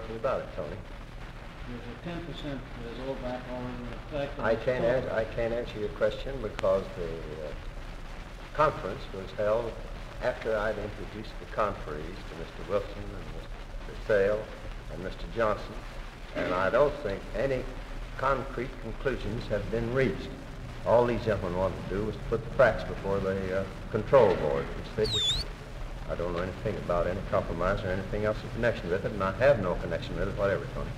me about it, Tony. There's a 10% rollback already in effect. I can't answer your question because the conference was held after I'd introduced the conferees to Mr. Wilson and Mr. Sale and Mr. Johnson, and I don't think any concrete conclusions have been reached. All these gentlemen wanted to do was to put the facts before the control board, which they did. I don't know anything about any compromise or anything else in connection with it, and I have no connection with it whatever, Tony.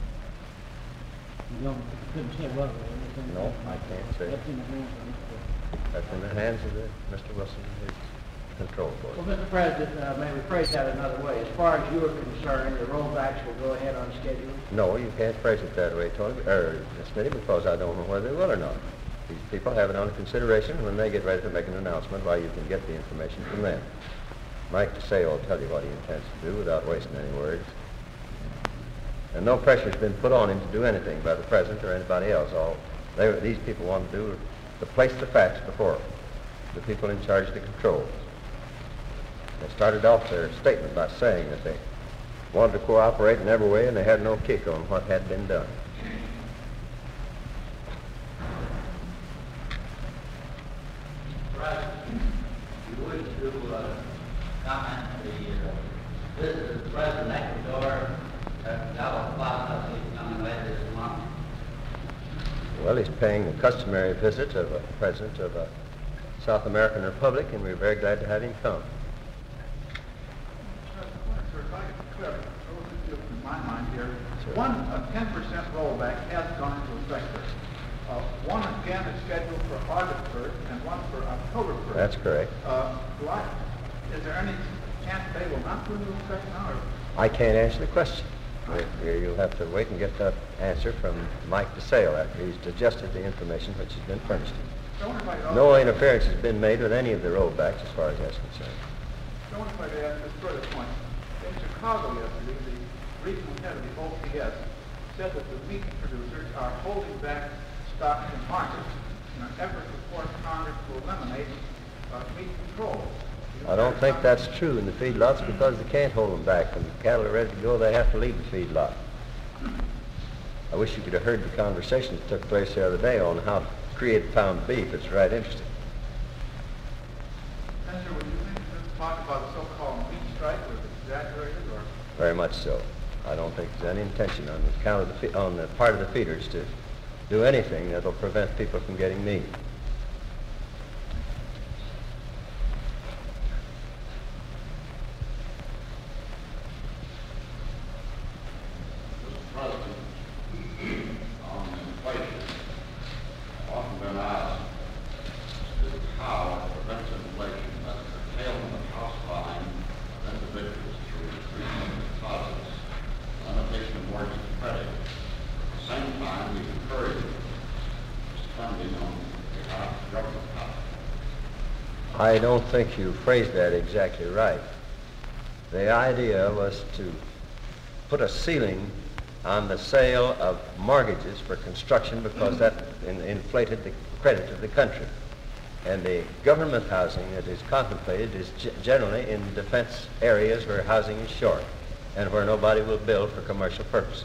You couldn't say what it was. No, I can't say. That's in the hands of Mr. Wilson and his control board. Well, Mr. President, may we phrase that another way? As far as you are concerned, the rollbacks will go ahead on schedule? No, you can't phrase it that way, Tony, Miss Smitty, because I don't know whether they will or not. These people have it under consideration, and when they get ready to make an announcement, why, you can get the information from them. Mike DeSale will tell you what he intends to do without wasting any words. And no pressure has been put on him to do anything by the President or anybody else. These people want to do is to place the facts before the people in charge of the controls. They started off their statement by saying that they wanted to cooperate in every way and they had no kick on what had been done. President, you wish to comment the visit of President Ecuador at Dallas Plaza coming later this month? Well, he's paying the customary visit of a president of a South American republic, and we're very glad to have him come. Sir, if I could clarify, in my mind here, one 10% rollback has gone into effect. One again is scheduled for August 1st and one for October 1st. That's correct. Is there any chance they will not go into effect now? Or? I can't answer the question. You'll have to wait and get that answer from Mike DeSale after he's digested the information which has been furnished him. No interference has been made with any of the rollbacks as far as that's concerned. I wonder if I could ask this further point. In Chicago yesterday, the regional head of the OPS said that the meat producers are holding back stocks in markets in an effort to force Congress to eliminate meat control. I don't think that's true in the feedlots because they can't hold them back. When the cattle are ready to go, they have to leave the feedlot. I wish you could have heard the conversation that took place the other day on how to create pound beef. It's right interesting. Senator, would you think this talk about a so-called meat strike was exaggerated or? Very much so. I don't think there's any intention on the count of on the part of the feeders to do anything that will prevent people from getting meat. I don't think you phrased that exactly right. The idea was to put a ceiling on the sale of mortgages for construction because that inflated the credit of the country. And the government housing that is contemplated is generally in defense areas where housing is short and where nobody will build for commercial purposes.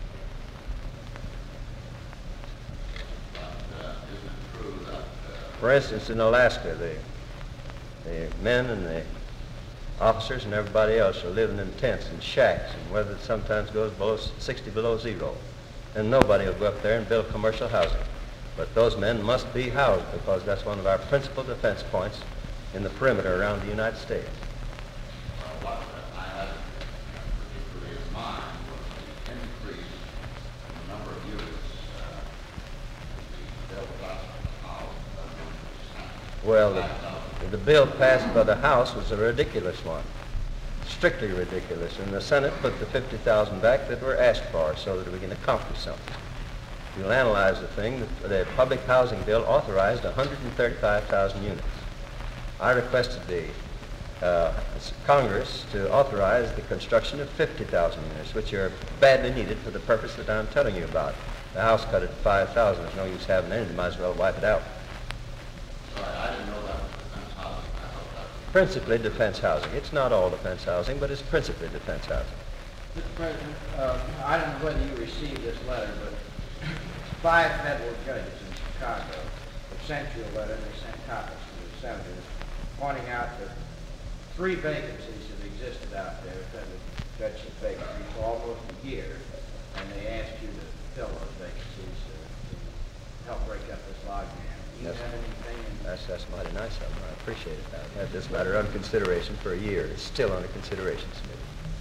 For instance, in Alaska, the men and the officers and everybody else are living in tents and shacks, and weather sometimes goes below 60 below zero. And nobody will go up there and build commercial housing. But those men must be housed because that's one of our principal defense points in the perimeter around the United States. What I had particularly in mind was the increase in the number of units the bill passed by the House. Well, the bill passed by the House was a ridiculous one, strictly ridiculous. And the Senate put the 50,000 back that were asked for so that we can accomplish something. You'll analyze the thing. The public housing bill authorized 135,000 units. I requested the Congress to authorize the construction of 50,000 units, which are badly needed for the purpose that I'm telling you about. The House cut it to 5,000. There's no use having any. They might as well wipe it out. Sorry, I didn't know that was defense housing. I thought that was... Principally defense housing. It's not all defense housing, but it's principally defense housing. Mr. President, I don't know whether you received this letter, but 5 federal judges in Chicago have sent you a letter, they sent copies to the senators, pointing out that 3 vacancies have existed out there, federal judgeship vacancies, for almost a year, and they asked you to fill those vacancies to help break up this logjam. Do you Yes. have anything in That's mighty nice of them. I appreciate it. I've had this matter under consideration for a year. It's still under consideration, Smitty.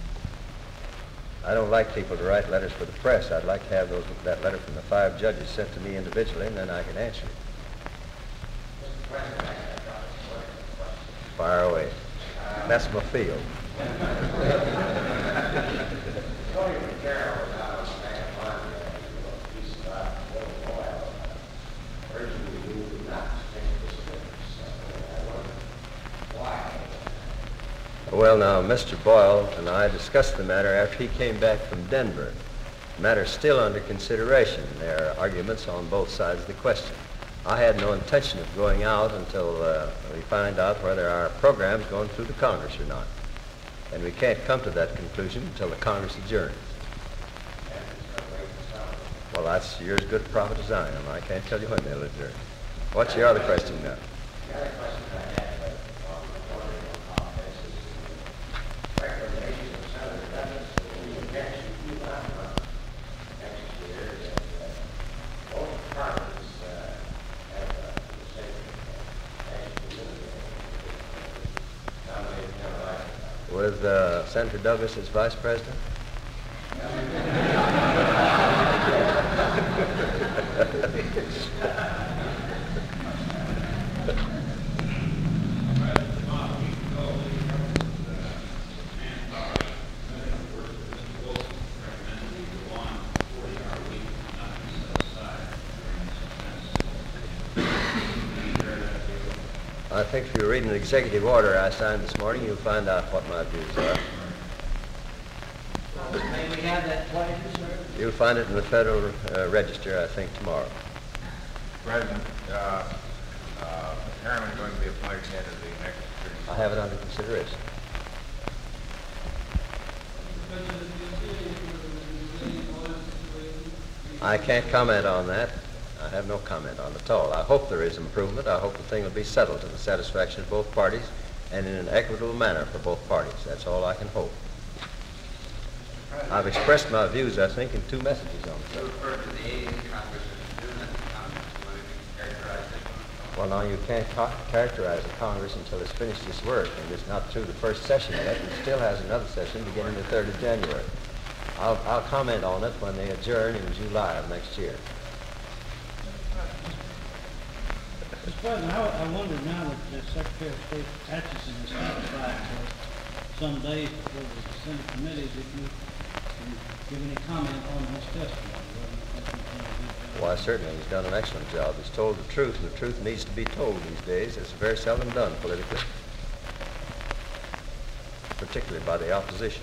I don't like people to write letters for the press. I'd like to have that letter from the 5 judges sent to me individually, and then I can answer it. Fire away. That's my field. Well, now, Mr. Boyle and I discussed the matter after he came back from Denver. The matter's still under consideration. There are arguments on both sides of the question. I had no intention of going out until we find out whether our program's going through the Congress or not. And we can't come to that conclusion until the Congress adjourns. Well, that's you're as good a prophet as I am. I can't tell you when they'll adjourn. What's your other question now? The other question I had was on the ordering of this is the recommendation of Senator Douglas that we injection next year that both parties have the same nominated With Senator Douglas as vice president? I think if you're reading the executive order I signed this morning, you'll find out what my views are. May we have that pleasure, sir? You'll find it in the Federal Register, I think, tomorrow. President, Harriman is going to be appointed head of the next attorney. I have it under consideration. I can't comment on that. I have no comment on it at all. I hope there is improvement. I hope the thing will be settled to the satisfaction of both parties and in an equitable manner for both parties. That's all I can hope. I've expressed my views, I think, in 2 messages on You it. refer to the 80th Congress as doing it, Congress, what do you characterize it? Well, now, you can't characterize the Congress until it's finished its work, and it's not through the first session yet. It still has another session beginning the 3rd of January. I'll comment on it when they adjourn in July of next year. Mr. President, I wonder now that the Secretary of State Atchison is satisfied for some days before the Senate committees, if you can give any comment on his testimony. Why, certainly, he's done an excellent job. He's told the truth, and the truth needs to be told these days. It's very seldom done politically, particularly by the opposition.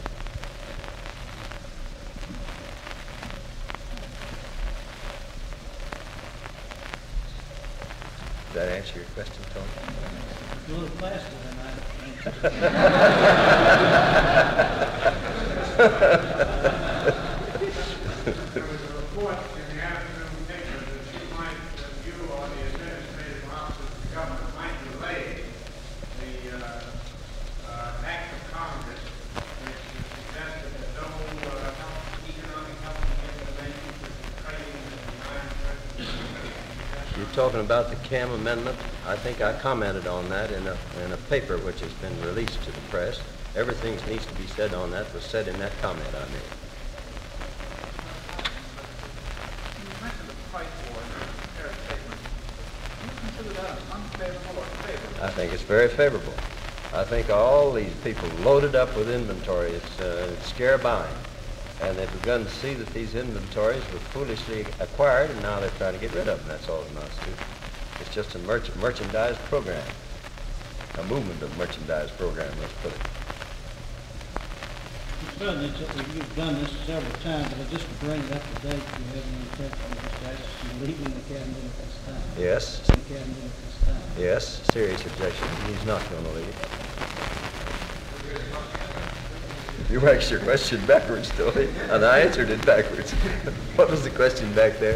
Did that answer your question, Tony? A little faster than I There was a report in the afternoon paper that you or the administrative office of the government might delay the act of Congress which suggested that no economic help can be given to Ukraine and the United States. You're talking about the CAM amendment? I think I commented on that in a paper which has been released to the press. Everything that needs to be said on that was said in that comment I made. You mentioned the price war in your prepared statement. Do you consider that unfavorable or favorable? I think it's very favorable. I think all these people loaded up with inventory. It's scare buying. And they've begun to see that these inventories were foolishly acquired, and now they're trying to get rid of them. That's all it amounts to. It's just a merchandise program, a movement of merchandise program, let's put it. Mr. President, you've done this several times, but just to bring it up to date, you have any intention of Mr. Atchison leaving the cabinet at this time? Yes, The cabinet at this time? yes, serious objection. He's not going to leave. You asked your question backwards, Tony, and I answered it backwards. What was the question back there?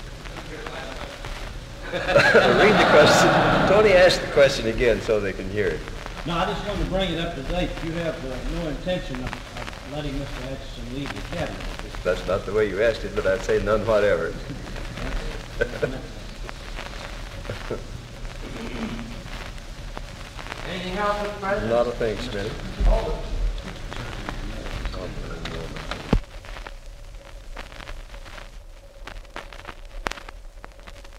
Read the question. Tony asked the question again so they can hear it. No, I just wanted to bring it up to date. You have no intention of letting Mr. Atchison leave the cabinet. That's not the way you asked it, but I'd say none whatever. Anything else, Mr. President? Not a thing, Smitty.